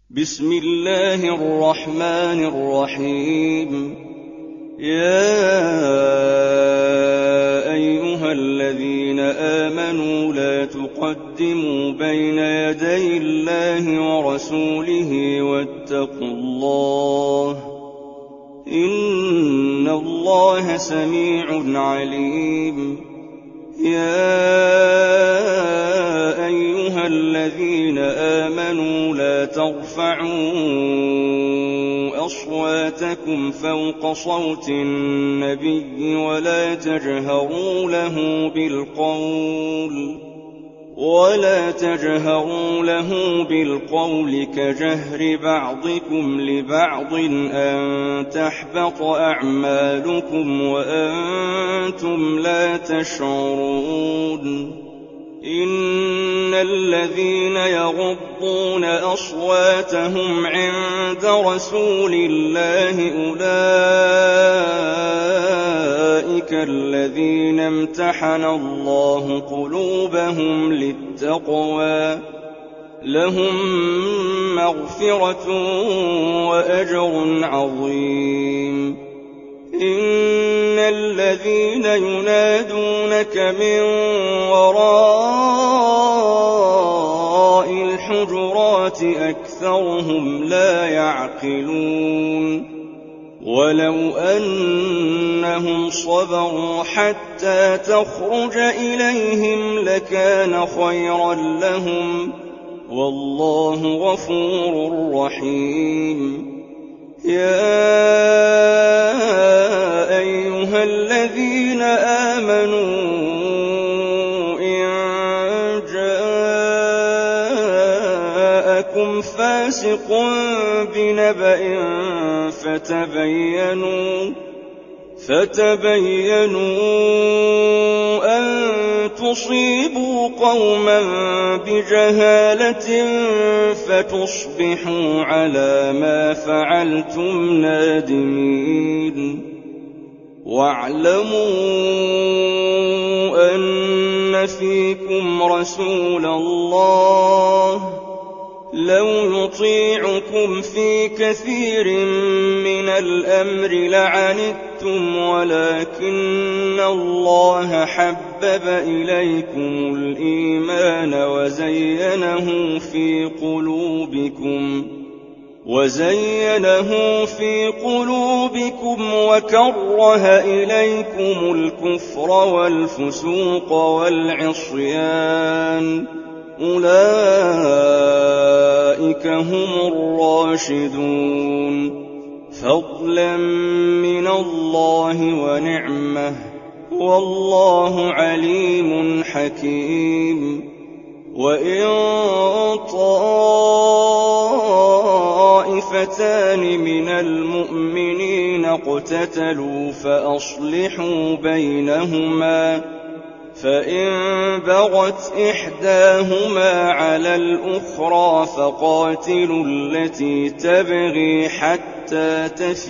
بسم الله الرحمن الرحيم. يا أيها الذين آمنوا لا تقدموا بين يدي الله ورسوله واتقوا الله، إن الله سميع عليم. يا أيها الذين آمنوا لا ترفعوا أصواتكم فوق صوت النبي ولا تجهروا له بالقول كجهر بعضكم لبعض أن تحبط أعمالكم وأنتم لا تشعرون. إن الذين يغضون أصواتهم عند رسول الله أولئك الذين امتحن الله قلوبهم للتقوى، لهم مغفرة وأجر عظيم. إن الذين ينادونك من وراء الحجرات أكثرهم لا يعقلون. ولو أنهم صبروا حتى تخرج إليهم لكان خيرا لهم، والله غفور رحيم. يا أيها الذين آمنوا إن جاءكم فاسق بنبأ فتبينوا أن تصيبوا قوما بجهالة فتصبحوا على ما فعلتم نادمين. واعلموا أن فيكم رسول الله لو يطيعكم في كثير من الأمر لعنتم، ولكن الله حبب إليكم الإيمان وزينه في قلوبكم وكره إليكم الكفر والفسوق والعصيان، أولئك هم الراشدون، فضلا من الله ونعمة، والله عليم حكيم. وإن طائفتان من المؤمنين اقتتلوا فأصلحوا بينهما، فإن بغت إحداهما على الأخرى فقاتلوا التي تبغي حتى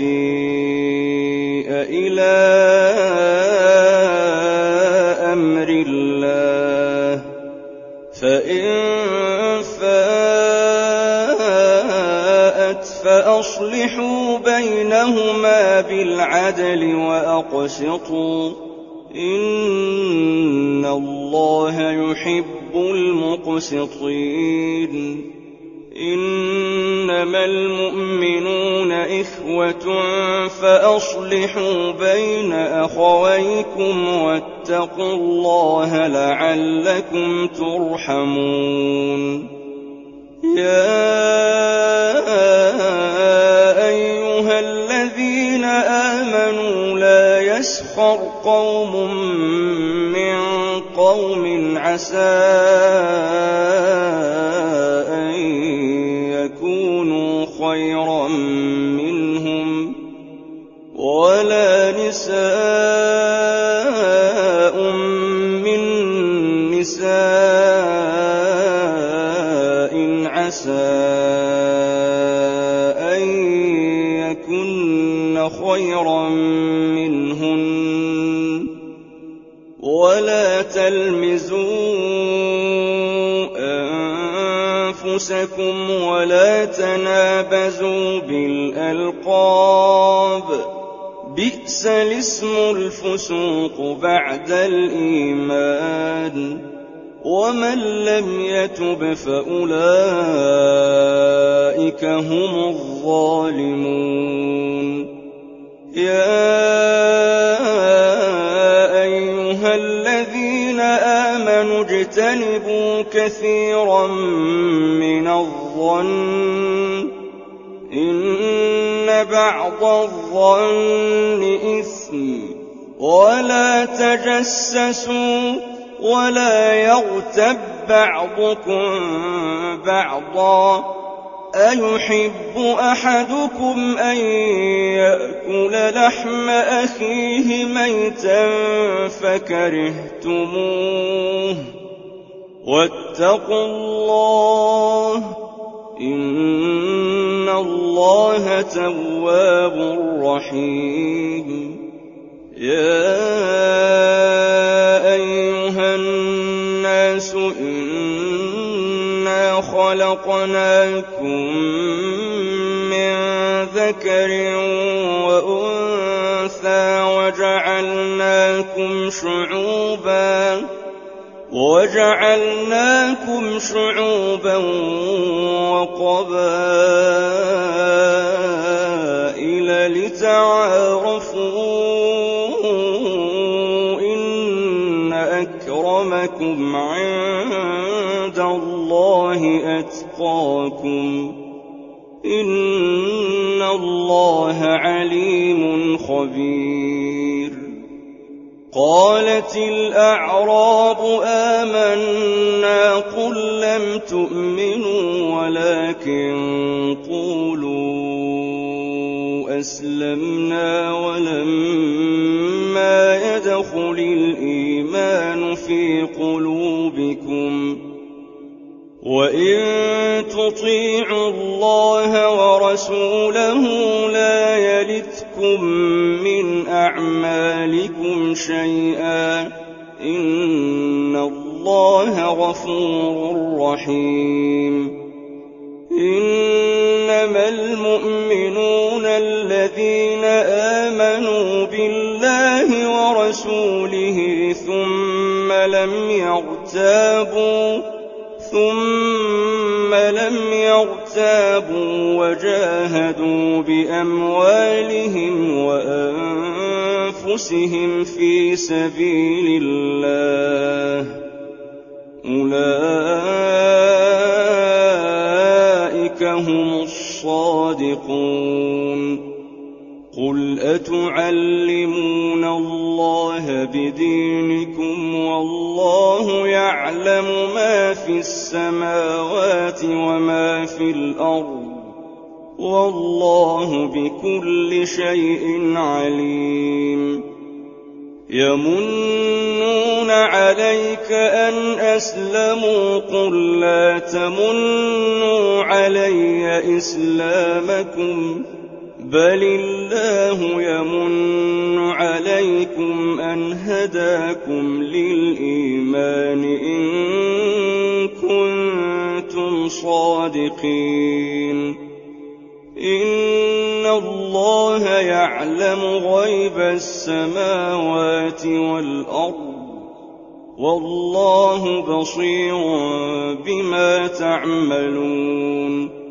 تفيء إلى أمر الله، فإن فاءت فأصلحوا بينهما بالعدل وأقسطوا، إن الله يحب المقسطين. إنما المؤمنون إخوة فأصلحوا بين أخويكم واتقوا الله لعلكم ترحمون. يا أيها الذين آمنوا لا يسخر قوم من قوم عسى أن يكونوا خيرا منهم، ولا نساء من نساء عسى أن يكن خيرا منهن، ولا تلمزوا أنفسكم ولا تنابزوا بالألقاب بئس الاسم الفسوق بعد الإيمان ومن لم يتب فأولئك هم الظالمون يا أيها الذين آمنوا اجتنبوا كثيرا من الظن إن بعض الظن إثم ولا تجسسوا ولا يغتب بعضكم بعضا أيحب أحدكم أن يأكل لحم أخيه ميتا فكرهتموه واتقوا الله إن الله تواب رحيم يا أيها الناس إنا خلقناكم من ذكر وأنثى وجعلناكم شعوبا وقبائل لتعارفوا إن أكرمكم عند الله أتقاكم إن الله عليم خبير قالت الأعراب آمنا قل لم تؤمنوا ولكن قولوا أسلمنا ولما يدخل الإيمان في قلوبكم وإن تطيعوا الله ورسوله لا يلتكم من أعمالكم شيئا إن الله غفور رحيم إنما المؤمنون الذين آمنوا بالله ورسوله ثم لم يرتابوا وجاهدوا بأموالهم وأنفسهم في سبيل الله أولئك هم الصادقون قل أتعلمون الله بدينكم والله يعلم ما في السماوات وما في الأرض والله بكل شيء عليم يمنون عليك أن أسلموا قل لا تمنوا علي إسلامكم بل الله يمن عليكم أن هداكم للإيمان إن كنتم صادقين إن الله يعلم غيب السماوات والأرض والله بصير بما تعملون